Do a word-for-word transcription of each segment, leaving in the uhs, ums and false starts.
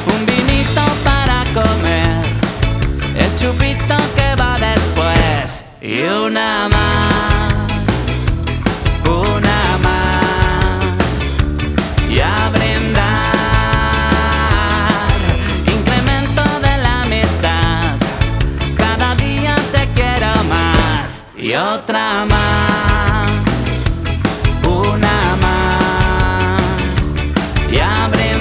un vinito para comer, el chupito que va después y una más, una más y a brindar. Incremento de la amistad, cada día te quiero más y otra más, una más y a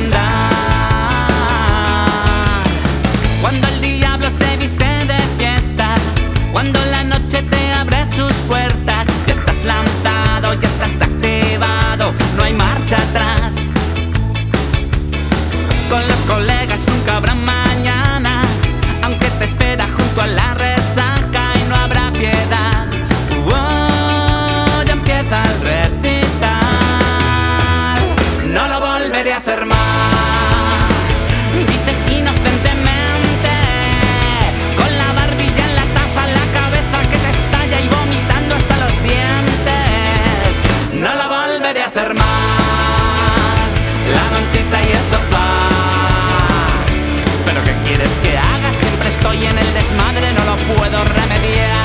brindar. Cuando el diablo se viste de fiesta, cuando la noche te abre sus puertas, ya estás lanzado, ya estás activado, no hay marcha atrás. Con los colegas nunca habrá mañana, aunque te espera junto a la resaca y no habrá piedad. Oh, ya empieza el recital, no lo volveré a hacer más, dices inocentemente, con la barbilla en la taza, la cabeza que te estalla y vomitando hasta los dientes. No lo volveré a hacer más, la mantita y el sofá. Pero ¿qué quieres que haga? Siempre estoy en el desmadre, no lo puedo remediar.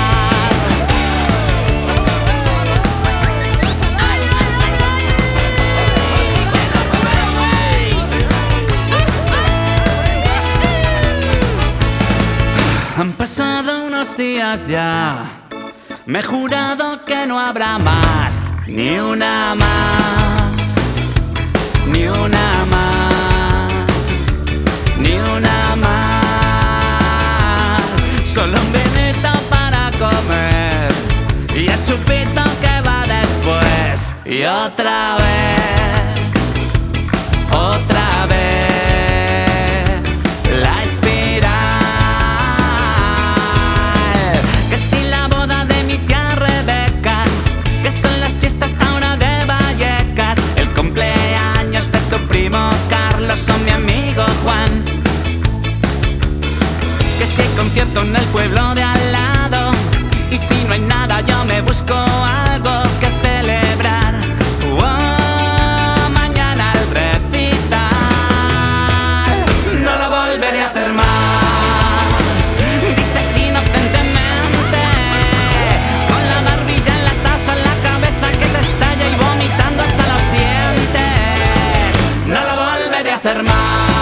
Han pasado unos días ya, me he jurado que no habrá más, ni una más, ni una más, ni una más. Solo un vinito para comer y el chupito que va después y otra vez, otra vez la espiral. Que si la boda de mi tía Rebeca, que son las fiestas ahora de Vallecas, el cumpleaños de tu primo Carlos o mi amigo Juan, que si hay concierto en el pueblo de al lado, y si no hay nada yo me busco algo que celebrar. Oh, mañana el recital, no lo volveré a hacer más, dices inocentemente, con la barbilla en la taza, en la cabeza que te estalla y vomitando hasta los dientes. No lo volveré a hacer más.